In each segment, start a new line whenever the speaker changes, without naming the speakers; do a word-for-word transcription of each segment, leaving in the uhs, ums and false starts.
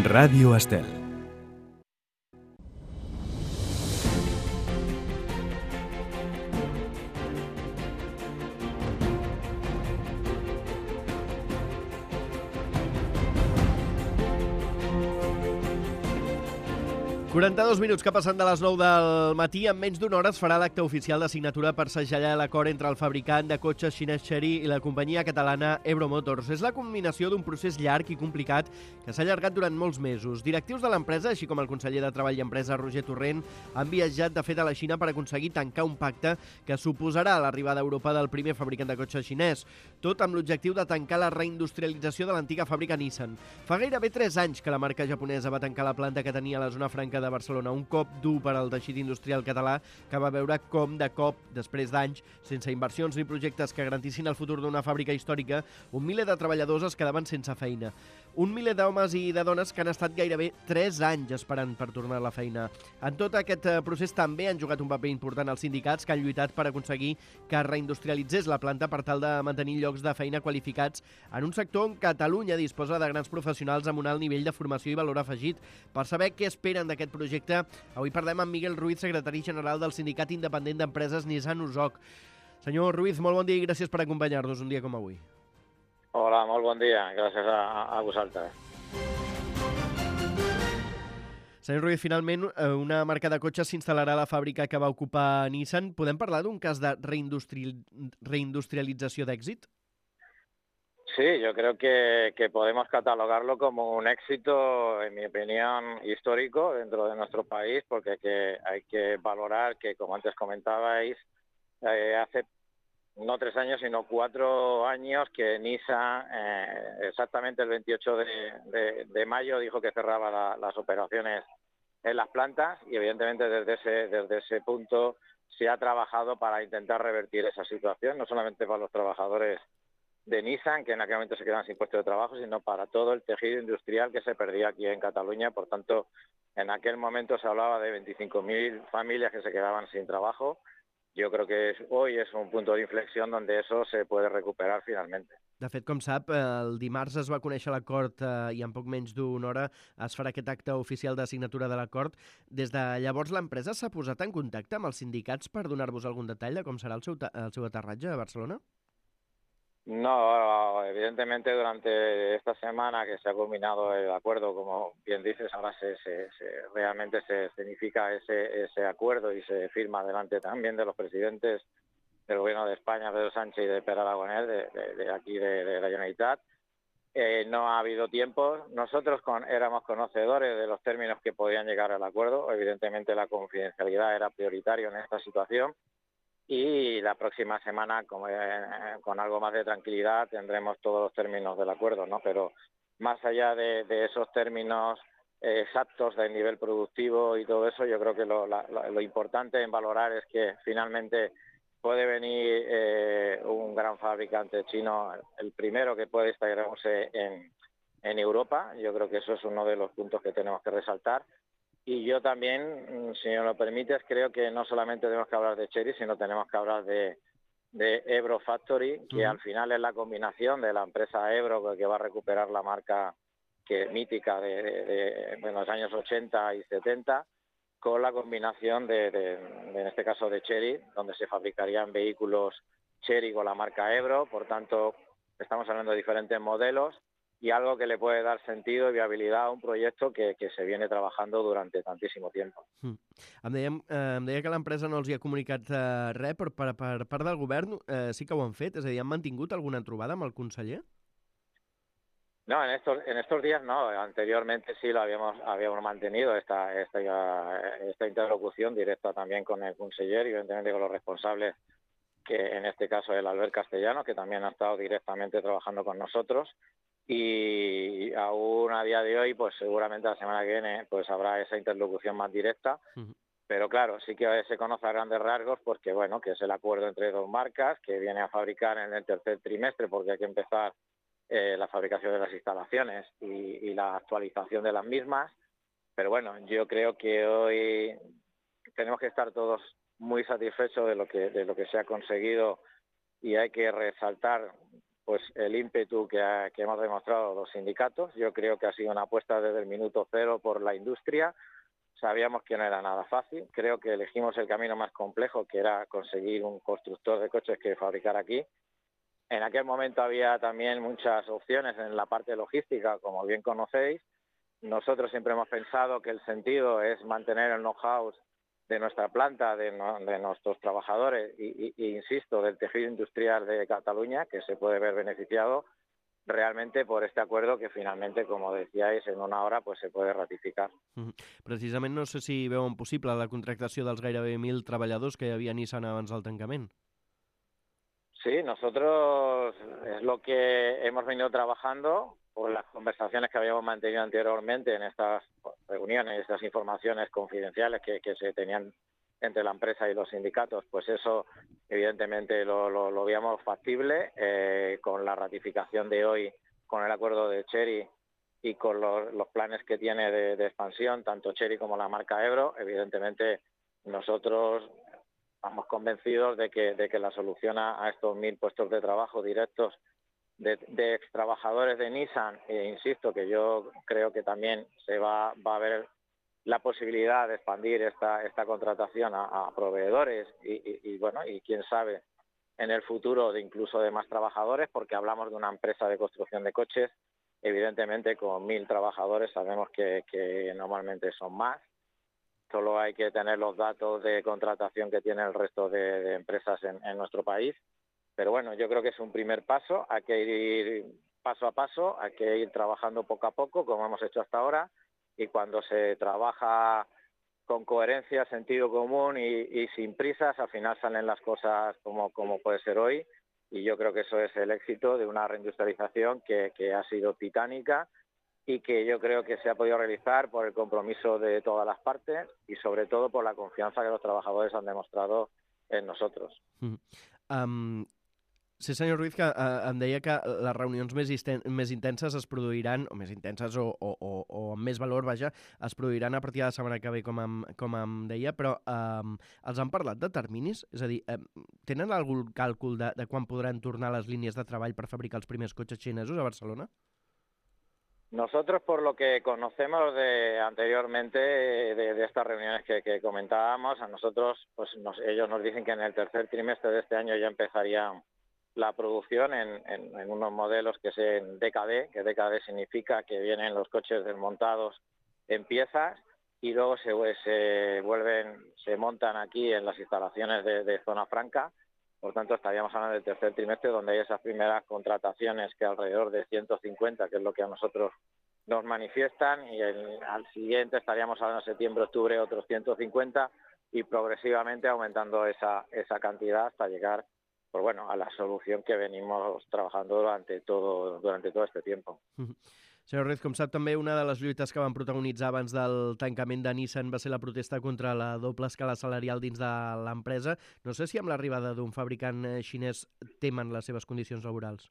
Ràdio Estel.
quaranta-dos minuts que passen de les nou del matí. En menys d'una hora es farà l'acte oficial de signatura per segellar l'acord entre el fabricant de cotxes xinès Chery i la companyia catalana Ebro Motors. És la culminació d'un procés llarg i complicat que s'ha allargat durant molts mesos. Directius de l'empresa, així com el conseller de Treball i Empresa, Roger Torrent, han viatjat de fet a la Xina per aconseguir tancar un pacte que suposarà l'arribada a Europa del primer fabricant de cotxes xinès, tot amb l'objectiu de tancar la reindustrialització de l'antiga fàbrica Nissan. Fa gairebé tres anys que la marca japonesa va tancar la planta que tenia a la zona franca de Barcelona, un cop dur per al teixit industrial català que va veure com, de cop, després d'anys, sense inversions ni projectes que garantissin el futur d'una fàbrica històrica, un miler de treballadors es quedaven sense feina. Un miler d'homes i de dones que han estat gairebé tres anys esperant per tornar a la feina. En tot aquest procés també han jugat un paper important els sindicats que han lluitat per aconseguir que es reindustrialitzés la planta per tal de mantenir llocs de feina qualificats en un sector on Catalunya disposa de grans professionals amb un alt nivell de formació i valor afegit. Per saber què esperen d'aquest projecte, avui parlem amb Miguel Ruiz, secretari general del Sindicat Independent d'Empreses Nissan Usoc. Senyor Ruiz, molt bon dia i gràcies per acompanyar-nos un dia com avui.
Hola, molt bon dia. Gràcies a, a vosaltres.
Senyor Ruiz, finalment una marca de cotxes s'instal·larà a la fàbrica que va ocupar Nissan. Podem parlar d'un cas de reindustri... reindustrialització d'èxit?
Sí, yo creo que, que podemos catalogarlo como un éxito, en mi opinión, histórico dentro de nuestro país, porque hay que, hay que valorar que, como antes comentabais, eh, hace no tres años, sino cuatro años que Nissan, eh, exactamente el veintiocho de, de, de mayo, dijo que cerraba la, las operaciones en las plantas y, evidentemente, desde ese, desde ese punto se ha trabajado para intentar revertir esa situación, no solamente para los trabajadores de Nissan, que en aquel momento se quedaban sin puesto de trabajo, sino para todo el tejido industrial que se perdía aquí en Cataluña. Por tanto, en aquel momento se hablaba de veinticinco mil familias que se quedaban sin trabajo. Yo creo que es, hoy es un punto de inflexión donde eso se puede recuperar finalmente.
De fet, com sap, el dimarts es va conèixer l'acord eh, i en poc menys d'una hora es farà aquest acte oficial de signatura de l'acord. Des de llavors l'empresa s'ha posat en contacte amb els sindicats per donar-vos algun detall de com serà el seu, el seu aterratge a Barcelona?
No, evidentemente durante esta semana que se ha culminado el acuerdo, como bien dices, ahora se, se, se realmente se significa ese, ese acuerdo y se firma delante también de los presidentes del Gobierno de España, Pedro Sánchez y de Pere Aragonès, de, de, de aquí de, de la Generalitat. Eh, no ha habido tiempo. Nosotros con, éramos conocedores de los términos que podían llegar al acuerdo. Evidentemente la confidencialidad era prioritaria en esta situación. Y la próxima semana, como, eh, con algo más de tranquilidad, tendremos todos los términos del acuerdo, ¿no? Pero más allá de, de esos términos eh, exactos del nivel productivo y todo eso, yo creo que lo, la, lo importante en valorar es que finalmente puede venir eh, un gran fabricante chino, el primero que puede instalarse en, en Europa. Yo creo que eso es uno de los puntos que tenemos que resaltar. Y yo también, si me lo permites, creo que no solamente tenemos que hablar de Chery, sino tenemos que hablar de, de Ebro Factory, que uh-huh. al final es la combinación de la empresa Ebro, que va a recuperar la marca que mítica de, de, de, de los años ochenta y setenta, con la combinación de, de, de, en este caso, de Chery, donde se fabricarían vehículos Chery con la marca Ebro. Por tanto, estamos hablando de diferentes modelos y algo que le puede dar sentido i viabilitat a un projecte que, que se viene trabajando durante tantísimo tiempo.
Mm. Em, dèiem, eh, em deia que l'empresa no els hi ha comunicat eh, res, però per, per part del govern eh, sí que ho han fet, és a dir, han mantingut alguna trobada amb el conseller?
No, en estos, en estos días no, anteriormente sí lo habíamos, habíamos mantenido esta, esta, esta interlocución directa también con el conseller y evidentemente con los responsables, que en este caso es el Albert Castellano, que también ha estado directamente trabajando con nosotros. Y aún a día de hoy, pues seguramente la semana que viene pues habrá esa interlocución más directa, uh-huh. pero claro, sí que se conoce a grandes rasgos porque, bueno, que es el acuerdo entre dos marcas que viene a fabricar en el tercer trimestre porque hay que empezar eh, la fabricación de las instalaciones y, y la actualización de las mismas, pero bueno, yo creo que hoy tenemos que estar todos muy satisfechos de lo que, de lo que se ha conseguido y hay que resaltar pues el ímpetu que, ha, que hemos demostrado los sindicatos. Yo creo que ha sido una apuesta desde el minuto cero por la industria. Sabíamos que no era nada fácil. Creo que elegimos el camino más complejo, que era conseguir un constructor de coches que fabricara aquí. En aquel momento había también muchas opciones en la parte logística, como bien conocéis. Nosotros siempre hemos pensado que el sentido es mantener el know-how de nuestra planta, de, no, de nuestros trabajadores y, y, y, insisto, del tejido industrial de Cataluña, que se puede ver beneficiado realmente por este acuerdo que finalmente, como decíais, en una hora pues se puede ratificar.
Precisament no sé si veuen possible la contractació dels gairebé mil treballadors que hi havia a Nissan abans del tancament.
Sí, nosotros es lo que hemos venido trabajando por las conversaciones que habíamos mantenido anteriormente en estas reuniones, estas informaciones confidenciales que, que se tenían entre la empresa y los sindicatos, pues eso evidentemente lo, lo, lo veíamos factible eh, con la ratificación de hoy, con el acuerdo de Chery y con los, los planes que tiene de, de expansión, tanto Chery como la marca Ebro. Evidentemente nosotros estamos convencidos de que, de que la solución a, a estos mil puestos de trabajo directos de, de ex trabajadores de Nissan, e insisto que yo creo que también se va, va a ver la posibilidad de expandir esta, esta contratación a, a proveedores y, y, y bueno, y quién sabe en el futuro de incluso de más trabajadores, porque hablamos de una empresa de construcción de coches, evidentemente con mil trabajadores sabemos que, que normalmente son más. Solo hay que tener los datos de contratación que tiene el resto de, de empresas en, en nuestro país. Pero bueno, yo creo que es un primer paso, hay que ir paso a paso, hay que ir trabajando poco a poco, como hemos hecho hasta ahora, y cuando se trabaja con coherencia, sentido común y, y sin prisas, al final salen las cosas como, como puede ser hoy, y yo creo que eso es el éxito de una reindustrialización que, que ha sido titánica, y que yo creo que se ha podido realizar por el compromiso de todas las partes y sobre todo por la confianza que los trabajadores han demostrado en nosotros.
Mm. Um, sí, senyor Ruiz, que uh, em deia que les reunions més, més intenses es produiran, o més intenses o, o, o, o amb més valor, vaja, es produiran a partir de la setmana que ve, com em, com em deia, però um, els han parlat de terminis? És a dir, um, tenen algun càlcul de, de quan podran tornar les línies de treball per fabricar els primers cotxes xinesos a Barcelona?
Nosotros, por lo que conocemos de anteriormente de, de estas reuniones que, que comentábamos, a nosotros, pues nos, ellos nos dicen que en el tercer trimestre de este año ya empezaría la producción en, en, en unos modelos que es en D K D, que D K D significa que vienen los coches desmontados en piezas y luego se, se vuelven, se montan aquí en las instalaciones de, de Zona Franca. Por tanto, estaríamos hablando del tercer trimestre, donde hay esas primeras contrataciones que alrededor de ciento cincuenta, que es lo que a nosotros nos manifiestan, y el, al siguiente estaríamos hablando en septiembre, octubre, otros ciento cincuenta, y progresivamente aumentando esa, esa cantidad hasta llegar, pues bueno, a la solución que venimos trabajando durante todo, durante todo este tiempo.
Uh-huh. Senyor Ruiz, com sap també, una de les lluites que van protagonitzar abans del tancament de Nissan va ser la protesta contra la doble escala salarial dins de l'empresa. No sé si amb l'arribada d'un fabricant xinès temen les seves condicions laborals.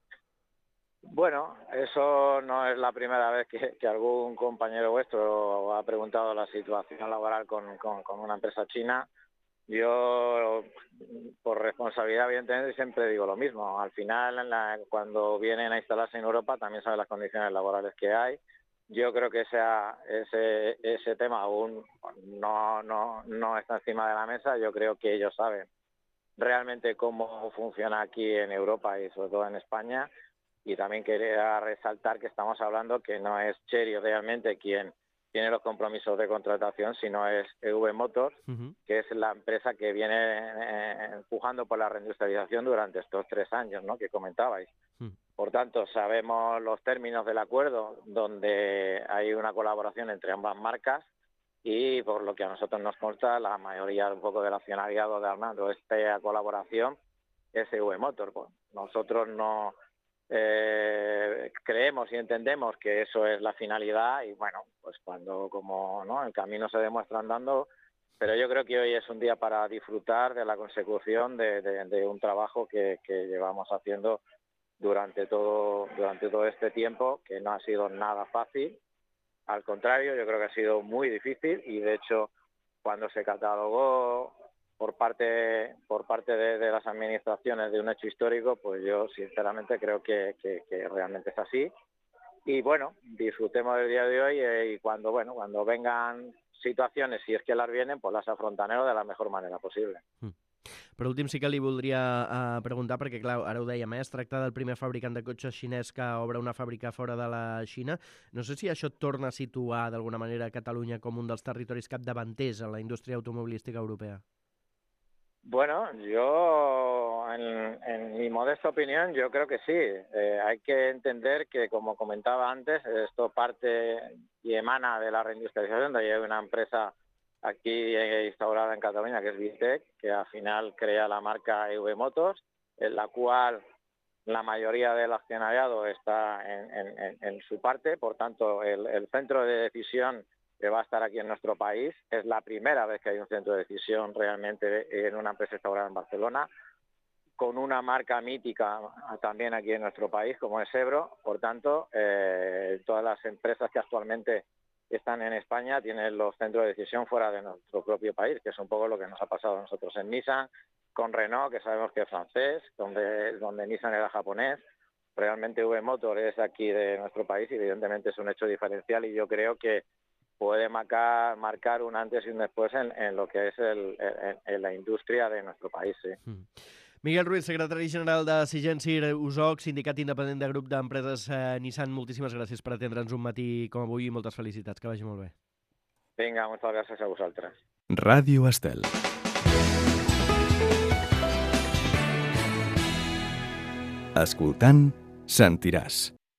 Bueno, eso no es la primera vez que, que algún compañero vuestro ha preguntado la situación laboral con, con, con una empresa china. Yo, por responsabilidad, evidentemente, siempre digo lo mismo. Al final, la, cuando vienen a instalarse en Europa, también saben las condiciones laborales que hay. Yo creo que ese, ese, ese tema aún no, no, no está encima de la mesa. Yo creo que ellos saben realmente cómo funciona aquí en Europa y sobre todo en España. Y también quería resaltar que estamos hablando que no es Chery realmente quien tiene los compromisos de contratación, sino es E V Motors, uh-huh. que es la empresa que viene eh, empujando por la reindustrialización durante estos tres años, ¿no?, que comentabais. Uh-huh. Por tanto, sabemos los términos del acuerdo, donde hay una colaboración entre ambas marcas, y por lo que a nosotros nos consta, la mayoría un poco del accionariado de Armando, esta colaboración es E V Motors. Pues nosotros no... Eh, creemos y entendemos que eso es la finalidad, y bueno, pues cuando como no el camino se demuestra andando, pero yo creo que hoy es un día para disfrutar de la consecución de, de, de un trabajo que, que llevamos haciendo durante todo durante todo este tiempo, que no ha sido nada fácil. Al contrario, yo creo que ha sido muy difícil, y de hecho cuando se catalogó por parte por parte de, de las administraciones de un hecho histórico, pues yo sinceramente creo que, que, que realmente es así. Y bueno, disfrutemos del día de hoy eh, y cuando bueno cuando vengan situaciones, si es que las vienen, pues las afrontarem de la mejor manera possible.
Mm. Per últim, sí que li voldria uh, preguntar, perquè clar, ara ho dèiem, eh? Es tracta del primer fabricant de cotxes xinès que obre una fàbrica fora de la Xina. No sé si això et torna a situar d'alguna manera Catalunya com un dels territoris capdavanters en la indústria automovilística europea.
Bueno, yo, en, en mi modesta opinión, yo creo que sí. Eh, hay que entender que, como comentaba antes, esto parte y emana de la reindustrialización, de ahí hay una empresa aquí instaurada en Cataluña, que es Vitec, que al final crea la marca E V Motors, en la cual la mayoría del accionariado está en, en, en su parte. Por tanto, el, el centro de decisión que va a estar aquí en nuestro país es la primera vez que hay un centro de decisión realmente en una empresa instaurada en Barcelona, con una marca mítica también aquí en nuestro país, como es Ebro. Por tanto, eh, todas las empresas que actualmente están en España tienen los centros de decisión fuera de nuestro propio país, que es un poco lo que nos ha pasado a nosotros en Nissan, con Renault, que sabemos que es francés, donde, donde Nissan era japonés. Realmente E V Motor es aquí de nuestro país y evidentemente es un hecho diferencial, y yo creo que puede marcar, marcar un antes y un después en, en lo que es el, en, en la indústria de nuestro país. Sí.
Mm. Miguel Ruiz, secretari general de Syngenta U S O C, sindicat independent de grup d'empreses eh, Nissan, moltíssimes gràcies per atendre'ns un matí com avui i moltes felicitats, que vagi molt bé.
Vinga, moltes gràcies a vosaltres.
Ràdio Estel. Escoltant, sentiràs.